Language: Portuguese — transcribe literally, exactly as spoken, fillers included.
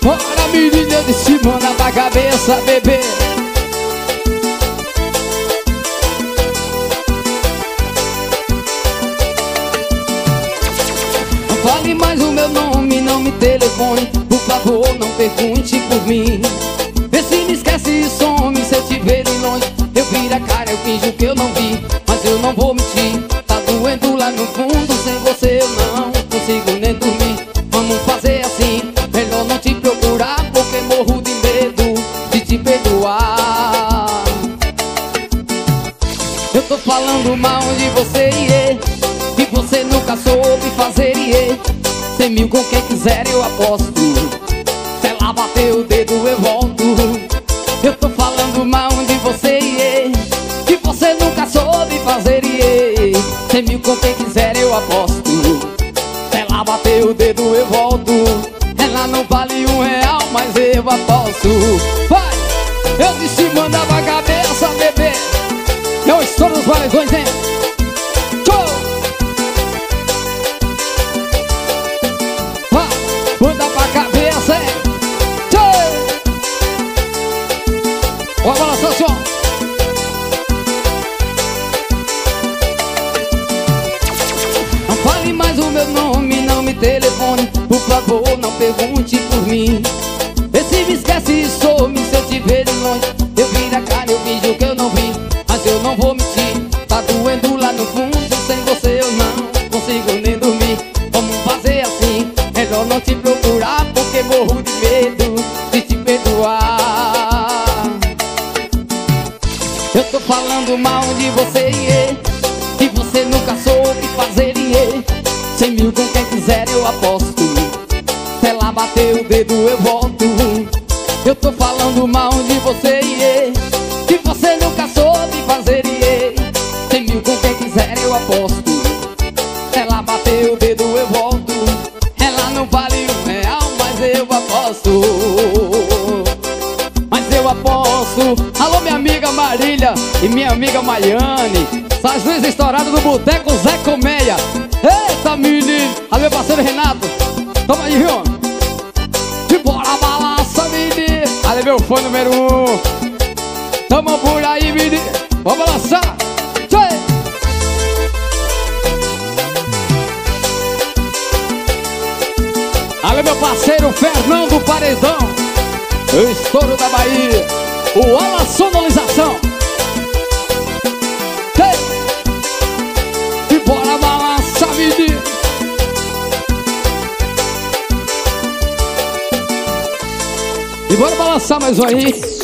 Bora, menina, eu disse manda pra cabeça, bebê. Não fale mais o meu nome, não me telefone. Por favor, não pergunte por mim. Vê se me esquece e some, se eu te ver de longe eu viro a cara, eu finjo que eu não vi. Mas eu não vou mentir, tá doendo lá no fundo. Sem você eu não consigo nem dormir. Vamos fazer assim, melhor não te procurar, porque morro de medo de te perdoar. Eu tô falando mal de você, iê, que você nunca soube fazer, iê. Cem mil com quem quiser eu aposto, se ela bater o dedo eu volto. Eu tô falando mal de você, iê, que você nunca soube fazer, iê. Cem mil com quem quiser eu aposto, se ela bater o dedo eu volto. Ela não vale um real, mas eu aposto. Vai! Eu disse manda pra cabeça, bebê. É o estouro dos varejões, hein? Tchau! Vai! Manda pra cabeça, hein? Tchau! Ó a balança só. Não fale mais o meu nome, não me telefone. Por favor, não pergunte por mim. Vê se me esquece e some, se eu te ver de longe eu viro a cara, eu finjo que eu não vi. Mas eu não vou mentir, tá doendo lá no fundo. Sem você eu não consigo nem dormir. Vamos fazer assim, melhor não te procurar, porque morro de medo de te perdoar. Eu tô falando mal de você, iê, que você nunca soube fazer, iê. Cem mil com quem quiser eu aposto, se ela bater o dedo eu volto. Eu tô falando mal de você, iê, que você nunca soube fazer, iê. Cem mil com quem quiser eu aposto, se ela bater o dedo eu volto. Ela não vale um real, mas eu aposto, mas eu aposto. Alô minha amiga Marília e minha amiga Maiane, essas luzes estouradas do Boteco Zé Colmeia. Eita menino, alô meu parceiro Renato, toma aí, viu? De bora balança, menino. Alô meu fã número um, tamo por aí, menino. Vamos balançar. Tchê! Alô meu parceiro Fernando Paredão, o estouro da Bahia, o Ala Sonorização. E bora balançar, menino. E bora balançar mais um aí.